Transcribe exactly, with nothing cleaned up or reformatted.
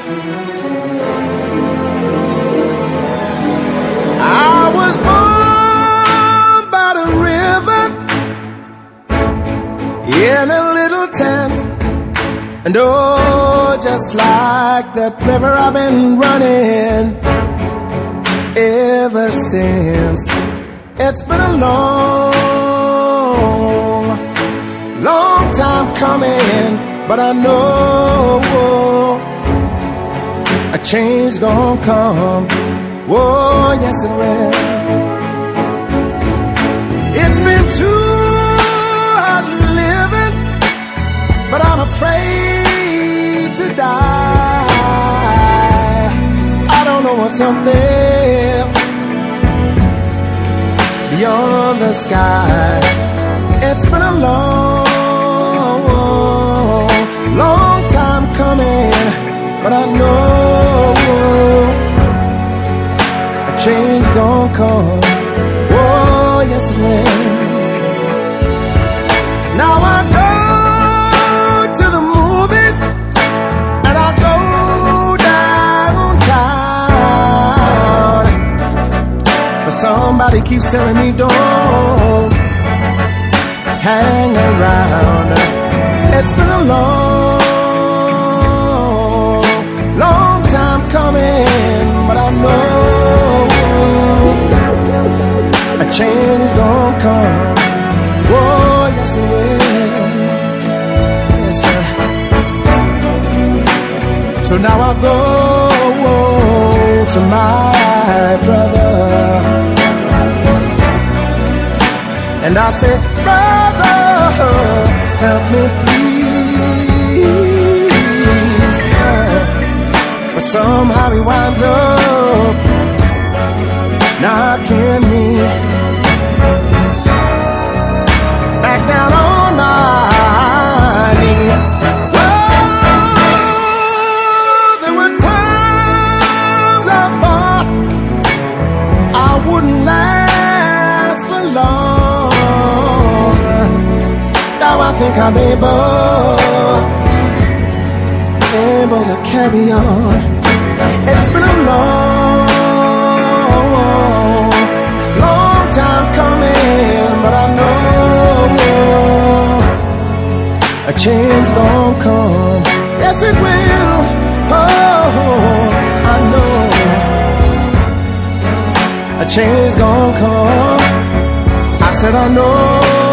I was born by the river in a little tent, and oh, just like that river I've been running ever since. It's been a long, long time coming, but I know a change gonna come. Oh, yes it will. It's been too hard living, but I'm afraid to die. So I don't know what's up there beyond the sky. It's been a long, long time coming, but I know a change gonna come. Oh, yes it will. Now I go to the movies and I go downtown, but somebody keeps telling me don't hang around. It's been a long, long time coming, but I know a change gonna come. Oh, yes it will. Yes, sir. So now I go to my brother and I say, brother, help me please. But somehow he winds up knocking me back down on my knees. Oh, there were times I thought I wouldn't last for long. Now I think I'm able, able to carry on. It's been a long, long time coming, but I know a change gonna come. Yes it will. Oh, I know a change gonna come. I said I know